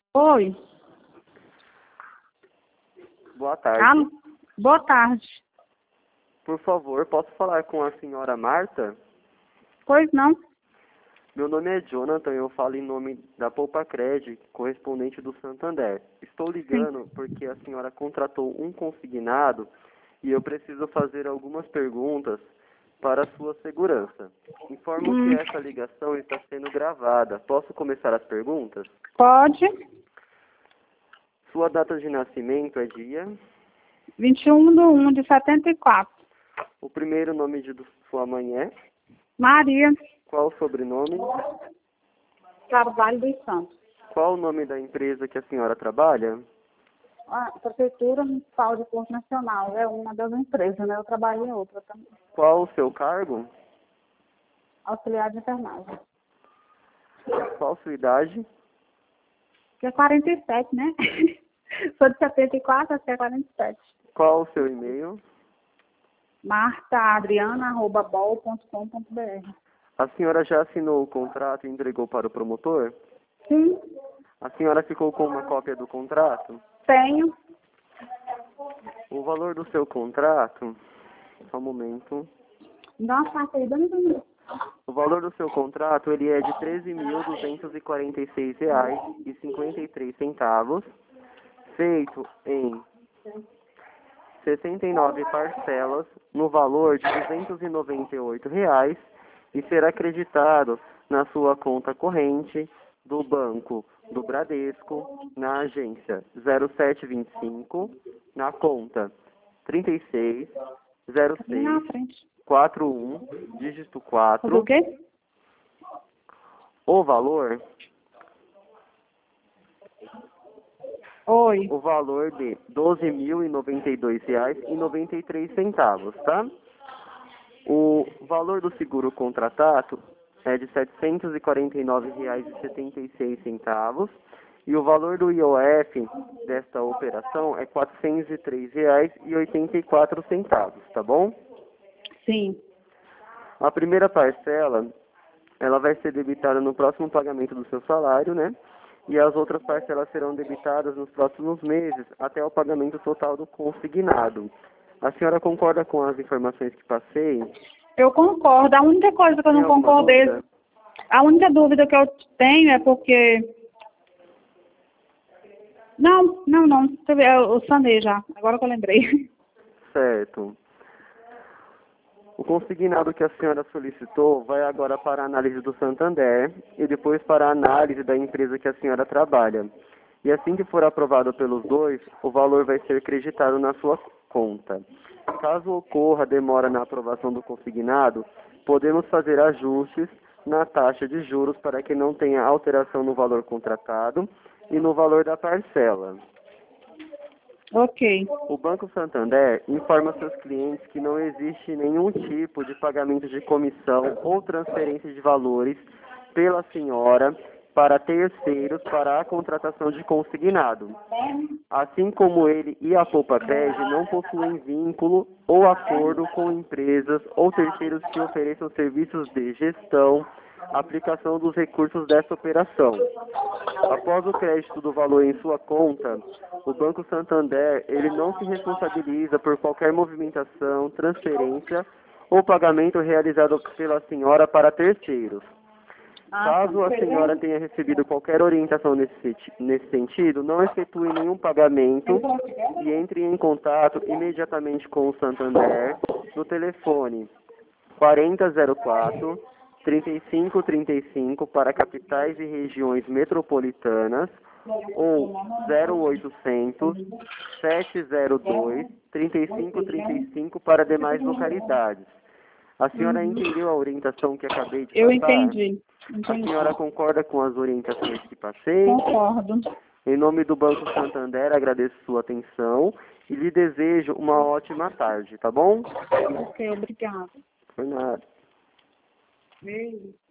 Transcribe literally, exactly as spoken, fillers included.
Oi. Boa tarde. Alô? Boa tarde. Por favor, posso falar com a senhora Marta? Pois não? Meu nome é Jonathan, eu falo em nome da Poupa Cred, correspondente do Santander. Estou ligando porque a senhora contratou um consignado e eu preciso fazer algumas perguntas para a sua segurança. Informo Hum, que essa ligação está sendo gravada. Posso começar as perguntas? pode. Sua data de nascimento é dia? vinte e um de um de setenta e quatro. O primeiro nome de sua mãe é? Maria Qual o sobrenome? Carvalho dos Santos. Qual o nome da empresa que a senhora trabalha? A Prefeitura Municipal de Porto Nacional é uma das empresas, né? Eu trabalho em outra também. Qual o seu cargo? Auxiliar de enfermagem. Qual sua idade? Que é quarenta e sete, né? Sou de setenta e quatro, acho que é quarenta e sete. Qual o seu e-mail? marta adriana arroba bol ponto com ponto br. A senhora já assinou o contrato e entregou para o promotor? Sim, A senhora ficou com uma cópia do contrato? tenho. O valor do seu contrato... Só um momento. Nossa, aí, dando um... O valor do seu contrato ele é de treze mil duzentos e quarenta e seis reais e cinquenta e três centavos, feito em sessenta e nove parcelas no valor de duzentos e noventa e oito reais e será acreditado na sua conta corrente do Banco do Bradesco, na agência zero sete vinte e cinco, na conta trinta e seis, zero Ali na seis, frente. quatro um, dígito Fazer o quatro. quê? O valor, Oi. o valor de doze mil e noventa e dois reais e noventa e três centavos, tá? O valor do seguro contratado é de setecentos e quarenta e nove reais e setenta e seis centavos e o valor do I O F desta operação é quatrocentos e três reais e oitenta e quatro centavos, tá bom? Sim. A primeira parcela, ela vai ser debitada no próximo pagamento do seu salário, né? E as outras parcelas serão debitadas nos próximos meses, até o pagamento total do consignado. A senhora concorda com as informações que passei? Eu concordo. A única coisa que eu Tem não alguma concordei, dúvida? a única dúvida que eu tenho é porque... Não, não, não. Deixa eu ver, eu sanei já. Agora que eu lembrei. Certo. O consignado que a senhora solicitou vai agora para a análise do Santander e depois para a análise da empresa que a senhora trabalha. E assim que for aprovado pelos dois, o valor vai ser creditado na sua conta. Caso ocorra demora na aprovação do consignado, podemos fazer ajustes na taxa de juros para que não tenha alteração no valor contratado e no valor da parcela. Ok. O Banco Santander informa seus clientes que não existe nenhum tipo de pagamento de comissão ou transferência de valores pela senhora para terceiros para a contratação de consignado. Assim como ele e a Poupa Cred não possuem vínculo ou acordo com empresas ou terceiros que ofereçam serviços de gestão, aplicação dos recursos dessa operação. Após o crédito do valor em sua conta, o Banco Santander ele não se responsabiliza por qualquer movimentação, transferência ou pagamento realizado pela senhora para terceiros. Caso a senhora tenha recebido qualquer orientação nesse, senti- nesse sentido, não efetue nenhum pagamento e entre em contato imediatamente com o Santander no telefone quarenta zero quatro, trinta e cinco trinta e cinco para capitais e regiões metropolitanas ou zero oitocentos, sete zero dois, trinta e cinco trinta e cinco para demais localidades. A senhora Uhum. entendeu a orientação que acabei de Eu passar? entendi. A Entendi. senhora concorda com as orientações que passei? Concordo. Em nome do Banco Santander, agradeço sua atenção e lhe desejo uma ótima tarde, tá bom? Ok, obrigada. Por nada. Beijo.